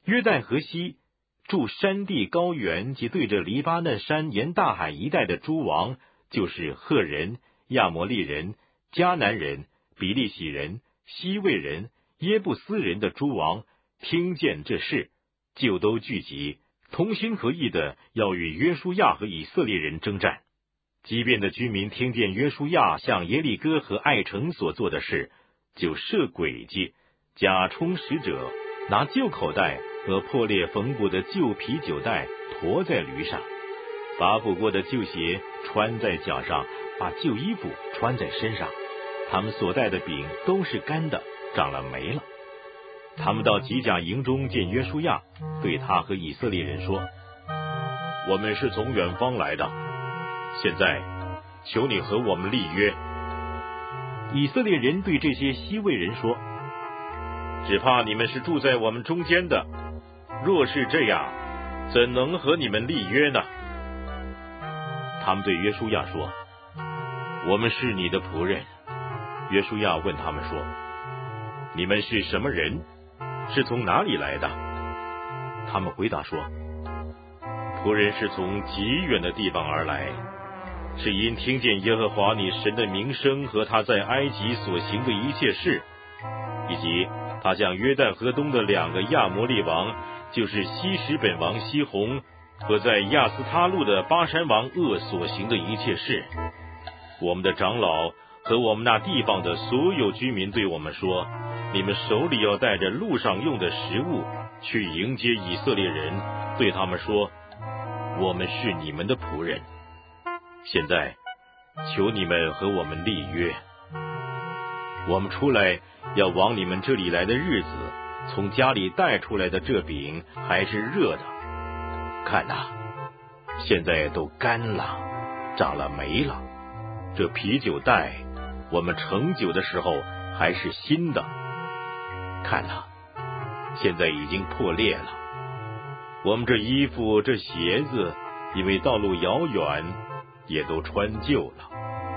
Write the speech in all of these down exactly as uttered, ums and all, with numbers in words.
约旦河西住山地高原及对着黎巴嫩山沿大海一带的诸王，就是赫人、亚摩利人、迦南人、比利洗人、西魏人、耶布斯人的诸王，听见这事，就都聚集，同心合意的要与约书亚和以色列人征战。基遍的居民听见约书亚向耶利哥和爱城所做的事，就设诡计，假充使者，拿旧口袋和破裂缝补的旧啤酒袋驮在驴上，把补过的旧鞋穿在脚上，把旧衣服穿在身上。他们所带的饼都是干的，长了霉了。他们到吉甲营中见约书亚，对他和以色列人说：我们是从远方来的，现在求你和我们立约。以色列人对这些西魏人说：只怕你们是住在我们中间的，若是这样，怎能和你们立约呢？他们对约书亚说：我们是你的仆人。约书亚问他们说：你们是什么人？是从哪里来的？他们回答说：仆人是从极远的地方而来，是因听见耶和华你神的名声和他在埃及所行的一切事，以及他向约旦河东的两个亚摩利王，就是西什本王西宏和在亚斯他路的巴山王噩所行的一切事。我们的长老和我们那地方的所有居民对我们说：你们手里要带着路上用的食物去迎接以色列人，对他们说：我们是你们的仆人。现在求你们和我们立约，我们出来要往你们这里来的日子，从家里带出来的这饼还是热的，看哪，现在都干了，长了霉了。这啤酒袋我们盛酒的时候还是新的，看哪，现在已经破裂了。我们这衣服这鞋子因为道路遥远，也都穿旧了。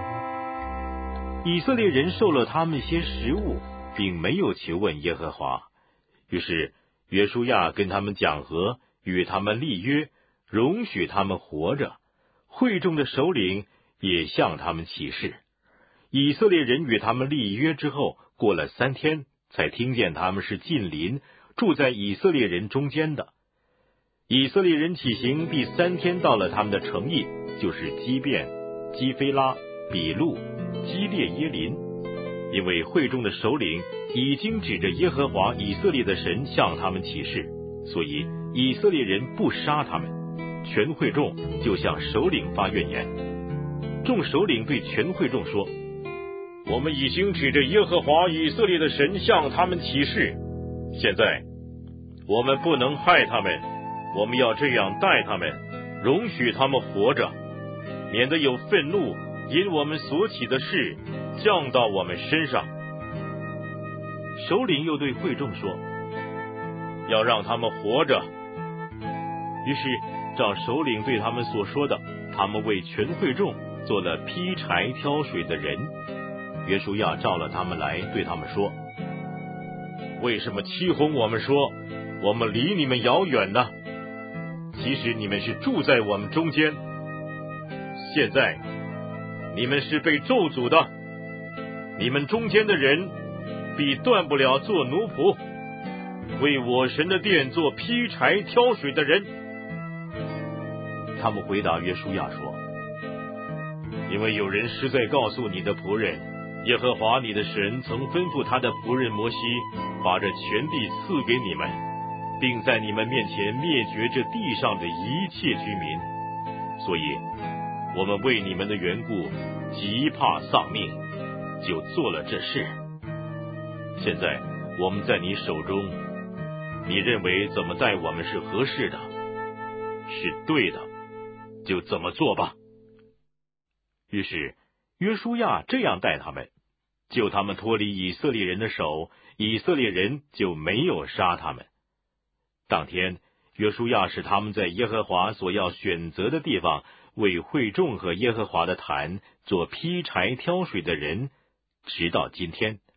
以色列人受了他们些食物，并没有求问耶和华。于是约书亚跟他们讲和，与他们立约，容许他们活着。会众的首领也向他们起誓。以色列人与他们立约之后，过了三天，才听见他们是近邻，住在以色列人中间的。以色列人起行第三天，到了他们的城邑，就是基遍、基非拉、比路、基列耶林。因为会众的首领已经指着耶和华以色列的神向他们起誓，所以以色列人不杀他们。全会众就向首领发怨言。众首领对全会众说：我们已经指着耶和华以色列的神向他们起誓，现在我们不能害他们，我们要这样待他们，容许他们活着，免得有愤怒因我们所起的事降到我们身上。首领又对会众说：要让他们活着。于是照首领对他们所说的，他们为全会众做了劈柴挑水的人。约书亚召了他们来，对他们说：为什么欺哄我们说我们离你们遥远呢？其实你们是住在我们中间。现在你们是被咒诅的，你们中间的人必断不了做奴仆，为我神的殿做劈柴挑水的人。他们回答约书亚说：因为有人实在告诉你的仆人，耶和华你的神曾吩咐他的仆人摩西，把这全地赐给你们，并在你们面前灭绝这地上的一切居民，所以我们为你们的缘故极怕丧命，就做了这事。现在我们在你手中，你认为怎么待我们是合适的，是对的，就怎么做吧。于是约书亚这样待他们，救他们脱离以色列人的手，以色列人就没有杀他们。当天约书亚使他们在耶和华所要选择的地方，为会众和耶和华的坛做劈柴挑水的人，直到今天。